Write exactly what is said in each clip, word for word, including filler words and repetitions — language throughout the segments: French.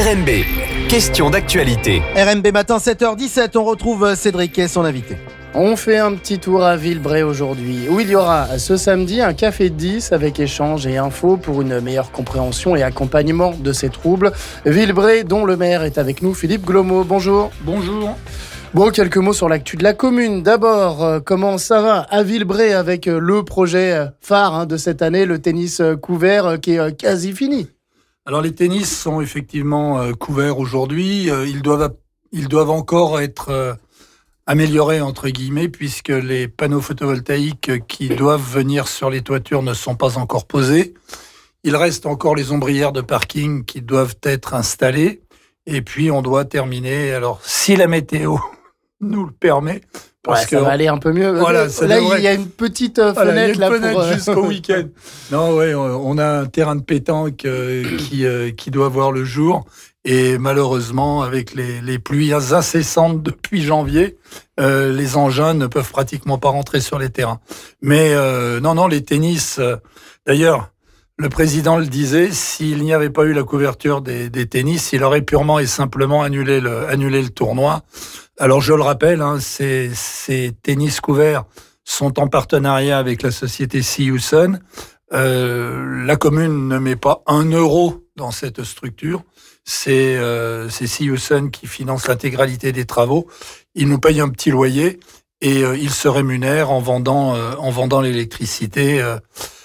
R M B, question d'actualité. R M B matin sept heures dix-sept, on retrouve Cédric et son invité. On fait un petit tour à Villebray aujourd'hui, où il y aura ce samedi un café de dix avec échange et infos pour une meilleure compréhension et accompagnement de ces troubles. Villebray, dont le maire est avec nous, Philippe Glomo. Bonjour. Bonjour. Bon, quelques mots sur l'actu de la commune. D'abord, euh, comment ça va à Villebray avec euh, le projet phare hein, de cette année, le tennis euh, couvert euh, qui est euh, quasi fini. Alors les tennis sont effectivement euh, couverts aujourd'hui. Euh, ils doivent ils doivent encore être euh, améliorés entre guillemets puisque les panneaux photovoltaïques qui doivent venir sur les toitures ne sont pas encore posés. Il reste encore les ombrières de parking qui doivent être installées. Et puis on doit terminer. Alors si la météo nous le permet. Parce ouais, que ça va aller un peu mieux. Voilà, ça là, devrait... il y a une petite fenêtre, voilà, il y a une là fenêtre pour euh... jusqu'au week-end. Non, ouais, on a un terrain de pétanque euh, qui euh, qui doit voir le jour et malheureusement, avec les les pluies incessantes depuis janvier, euh, les engins ne peuvent pratiquement pas rentrer sur les terrains. Mais euh, non, non, les tennis. Euh, d'ailleurs, le président le disait, s'il n'y avait pas eu la couverture des, des tennis, il aurait purement et simplement annulé le annulé le tournoi. Alors je le rappelle, hein, ces, ces tennis couverts sont en partenariat avec la société See Houston. Euh, la commune ne met pas un euro dans cette structure. C'est, euh, c'est See Houston qui finance l'intégralité des travaux. Ils nous payent un petit loyer et euh, ils se rémunèrent en vendant, euh, en vendant l'électricité euh,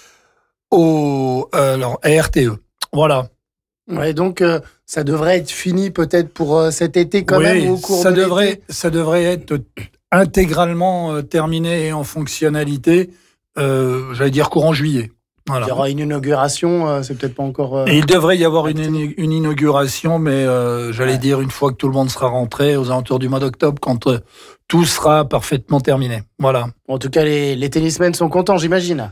au euh, alors, à R T E. Voilà. Ouais, donc euh, ça devrait être fini peut-être pour euh, cet été quand oui, même ou au cours ça de devrait, l'été. Ça devrait être intégralement euh, terminé et en fonctionnalité, euh, j'allais dire courant juillet. Voilà. Il y aura une inauguration, euh, c'est peut-être pas encore... Euh, et il devrait y avoir une, une inauguration, mais euh, j'allais ouais. dire une fois que tout le monde sera rentré, aux alentours du mois d'octobre, quand euh, tout sera parfaitement terminé. Voilà. En tout cas, les, les tennismen sont contents, j'imagine.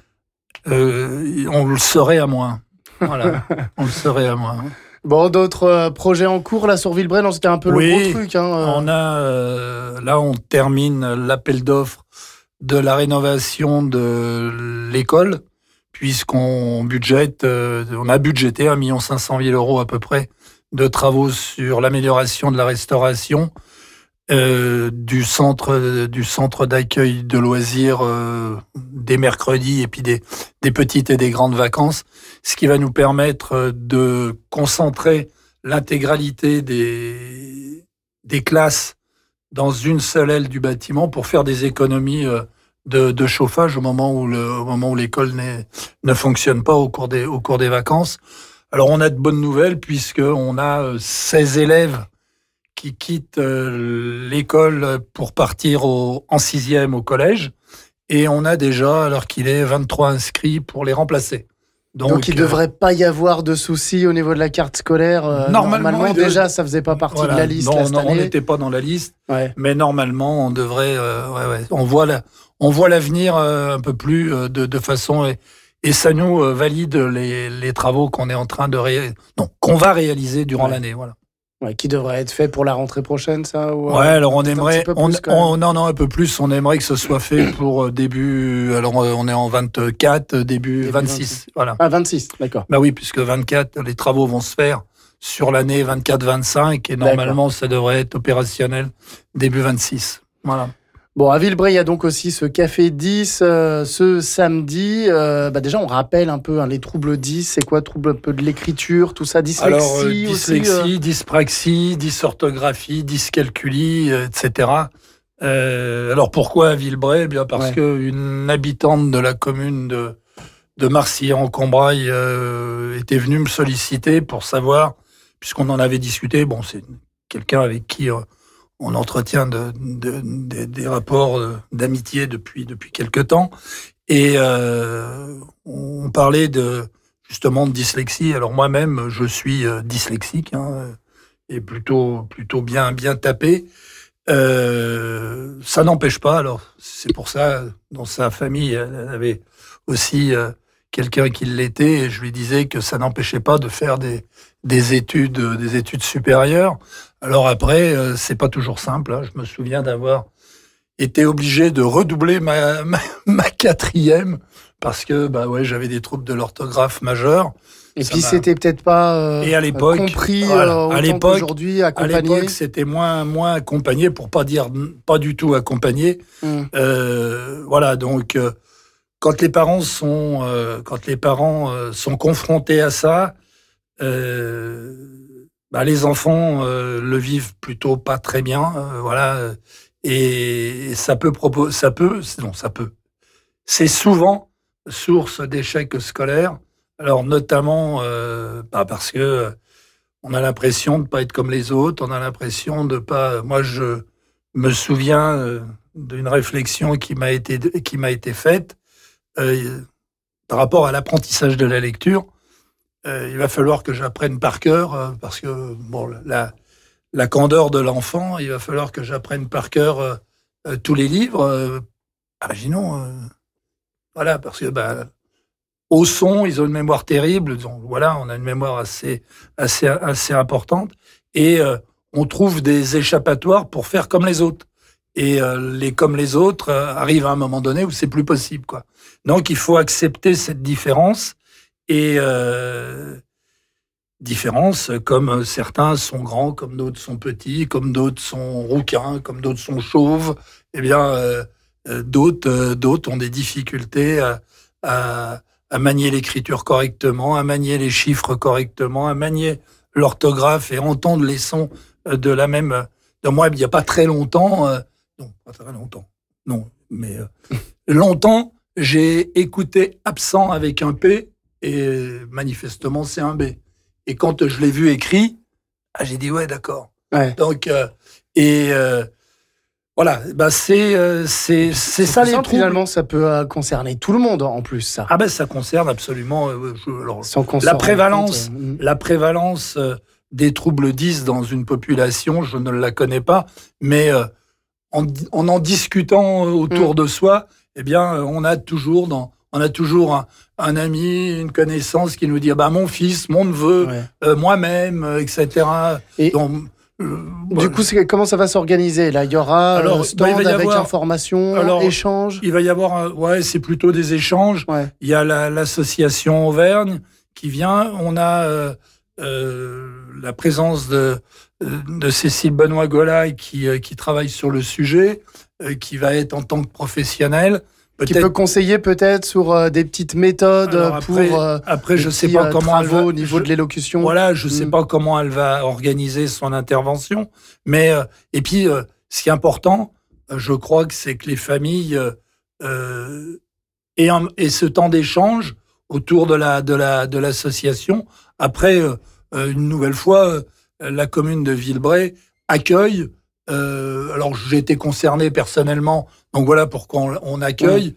Euh, on le saurait à moins. Voilà, on le saurait à moins. Bon, d'autres euh, projets en cours là sur Villebray, non, c'était un peu oui, le gros truc. Hein, euh... on a euh, là, on termine l'appel d'offres de la rénovation de l'école, puisqu'on budgète, euh, on a budgété un million cinq cent mille euros à peu près de travaux sur l'amélioration de la restauration euh, du centre du centre d'accueil de loisirs euh, des mercredis et puis des des petites et des grandes vacances, ce qui va nous permettre de concentrer l'intégralité des des classes dans une seule aile du bâtiment pour faire des économies de, de chauffage au moment où le au moment où l'école n'est, ne fonctionne pas au cours des au cours des vacances. Alors on a de bonnes nouvelles puisque on a seize élèves qui quittent l'école pour partir au, en sixième au collège. Et on a déjà, alors qu'il est, vingt-trois inscrits pour les remplacer. Donc, Donc il ne euh, devrait pas y avoir de soucis au niveau de la carte scolaire. Euh, normalement, normalement de... déjà, ça ne faisait pas partie voilà, de la liste. Non, là, cette non année. on n'était pas dans la liste. Ouais. Mais normalement, on devrait... Euh, ouais, ouais, on, voit la, on voit l'avenir euh, un peu plus euh, de, de façon... Et, et ça nous euh, valide les, les travaux qu'on est en train de réaliser. Non, qu'on va réaliser durant ouais. l'année. Voilà. Ouais, qui devrait être fait pour la rentrée prochaine, ça ou, Ouais, alors on aimerait, plus, on, on, non, non, un peu plus. On aimerait que ce soit fait pour début. Alors on est en vingt-quatre, début, début vingt-six, vingt-six, voilà. Ah, vingt-six, d'accord. Bah oui, puisque vingt-quatre, les travaux vont se faire sur l'année vingt-quatre vingt-cinq et normalement d'accord. ça devrait être opérationnel début vingt-six. Voilà. Bon, à Villebray, il y a donc aussi ce café dix euh, ce samedi. Euh, bah déjà, on rappelle un peu hein, les troubles dix. C'est quoi, trouble un peu de l'écriture, tout ça, dyslexie Alors, euh, dyslexie, aussi, euh... dyspraxie, dysorthographie, dyscalculie, euh, et cetera. Euh, alors, pourquoi à Villebray ? Bien parce ouais. qu'une habitante de la commune de, de Marcilly-en-Combraille euh, était venue me solliciter pour savoir, puisqu'on en avait discuté, bon, c'est quelqu'un avec qui... Euh, on entretient de, de, de, des rapports d'amitié depuis depuis quelque temps et euh, on parlait de justement de dyslexie. Alors moi-même, je suis dyslexique hein, et plutôt plutôt bien bien tapé. Euh, ça n'empêche pas. Alors c'est pour ça dans sa famille, elle avait aussi euh, quelqu'un qui l'était et je lui disais que ça n'empêchait pas de faire des des études des études supérieures. Alors après, euh, c'est pas toujours simple. Hein. Je me souviens d'avoir été obligé de redoubler ma, ma, ma quatrième parce que bah ouais, j'avais des troubles de l'orthographe majeurs. Et Ça puis m'a- c'était peut-être pas euh, Et à l'époque, compris voilà, euh, à autant l'époque- qu'aujourd'hui, À accompagné. l'époque, c'était moins, moins accompagné, pour pas dire pas du tout accompagné. Hmm. Euh, voilà, donc euh, quand les parents sont, euh, quand les parents euh, sont confrontés à ça, euh, bah, les enfants euh, le vivent plutôt pas très bien, euh, voilà, et ça peut proposer, ça peut, non, ça peut, c'est souvent source d'échecs scolaires. Alors notamment euh, bah, parce que euh, on a l'impression de pas être comme les autres, on a l'impression de pas. Moi, je me souviens euh, d'une réflexion qui m'a été qui m'a été faite euh, par rapport à l'apprentissage de la lecture. Euh, il va falloir que j'apprenne par cœur euh, parce que bon, la la candeur de l'enfant, il va falloir que j'apprenne par cœur euh, euh, tous les livres. Euh, imaginons, euh, voilà, parce que bah, au son, ils ont une mémoire terrible. Donc voilà, on a une mémoire assez, assez, assez importante. Et euh, on trouve des échappatoires pour faire comme les autres. Et euh, les comme les autres euh, arrivent à un moment donné où c'est plus possible, quoi. Donc il faut accepter cette différence. Et euh, différence, comme certains sont grands, comme d'autres sont petits, comme d'autres sont rouquins, comme d'autres sont chauves. Eh bien, euh, euh, d'autres, euh, d'autres ont des difficultés à, à à manier l'écriture correctement, à manier les chiffres correctement, à manier l'orthographe et entendre les sons de la même. De moi, il n'y a pas très longtemps, euh, non, pas très longtemps, non, mais euh, longtemps, j'ai écouté absent avec un P et manifestement c'est un B. Et quand je l'ai vu écrit, ah, j'ai dit ouais, d'accord. Ouais. Donc euh, et euh, voilà, bah c'est euh, c'est c'est ça les simple, troubles. finalement, ça peut euh, concerner tout le monde en plus, ça. Ah ben ça concerne absolument euh, je, alors, Sans qu'on la s'en rende prévalence, compte, euh, la prévalence euh, des troubles dys dans une population, je ne la connais pas, mais euh, en, en en discutant autour Mm. de soi, eh bien euh, on a toujours dans on a toujours un, un ami, une connaissance qui nous dit ah bah mon fils, mon neveu, ouais. euh, moi-même, euh, et cetera. Et Donc, euh, du voilà. coup, c'est, comment ça va s'organiser là? Il y aura Alors, euh, bah, stand il va y avec avoir- information, alors, échange. il va y avoir un- ouais c'est plutôt des échanges. Ouais. Il y a la- l'association Auvergne qui vient. On a euh, euh, la présence de, de Cécile Benoît-Golaï qui, euh, qui travaille sur le sujet, euh, qui va être en tant que professionnelle. Qui peut conseiller peut-être sur euh, des petites méthodes Alors après, pour euh, après des je sais petits, pas euh, comment elle travaux va, au niveau je- de l'élocution. Voilà, je sais Mm. pas comment elle va organiser son intervention, mais euh, et puis euh, ce qui est important, euh, je crois que c'est que les familles euh, euh, aient, un- aient ce temps d'échange autour de la de la de l'association. Après, euh, euh, une nouvelle fois, euh, la commune de Villebray accueille. Euh, alors j'ai été concerné personnellement, donc voilà pourquoi on, on accueille.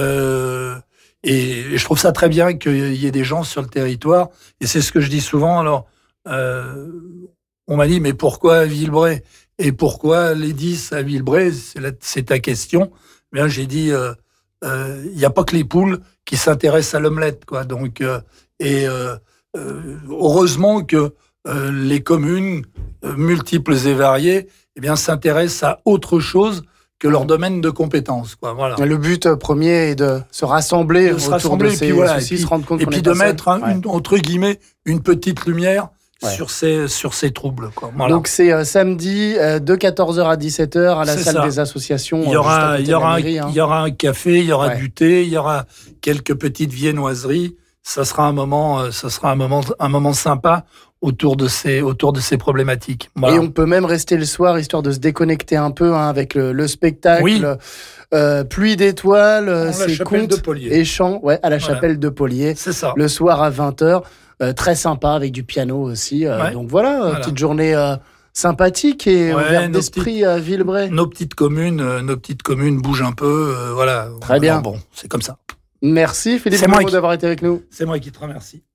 Euh, et, et je trouve ça très bien qu'il y ait des gens sur le territoire. Et c'est ce que je dis souvent. Alors, euh, on m'a dit, mais pourquoi à Villebray? Et pourquoi les dix à Villebray? C'est, la- c'est ta question. Bien, j'ai dit, il euh, euh, n'y a pas que les poules qui s'intéressent à l'omelette, quoi. Donc, euh, et euh, euh, heureusement que euh, les communes euh, multiples et variées, eh bien, s'intéressent à autre chose que leur domaine de compétences, quoi. Voilà. Le but euh, premier est de se rassembler De se autour rassembler, de et ces puis voilà, soucis, et puis- se rendre compte Et qu'on puis est de pas seul. mettre, un- Ouais. une, entre guillemets, une petite lumière Ouais. sur ces sur ces troubles, quoi. Voilà. Donc c'est euh, samedi euh, de quatorze heures à dix-sept heures à la C'est salle ça. des associations. il y euh, aura, juste il à y côté de la aura, un, mairie, hein. il y aura un café, il y aura Ouais. du thé, il y aura quelques petites viennoiseries. Ça sera un moment, euh, ça sera un moment, un moment sympa autour de ces, autour de ces problématiques. Voilà. Et on peut même rester le soir histoire de se déconnecter un peu hein, avec le, le spectacle. Oui. Euh, pluie d'étoiles, Dans euh, la c'est chapelle contes de Polier. et chants ouais, à la Voilà. chapelle de Polier. C'est ça. Le soir à vingt heures. Euh, très sympa avec du piano aussi. euh, Ouais. Donc voilà, Voilà. petite journée euh, sympathique et Ouais, ouverte nos d'esprit à Villebray. Nos petites communes, euh, nos petites communes bougent un peu, euh, voilà. Très bien. Alors bon, c'est comme ça. Merci Philippe C'est moi Moreau qui- d'avoir été avec nous. C'est moi qui te remercie.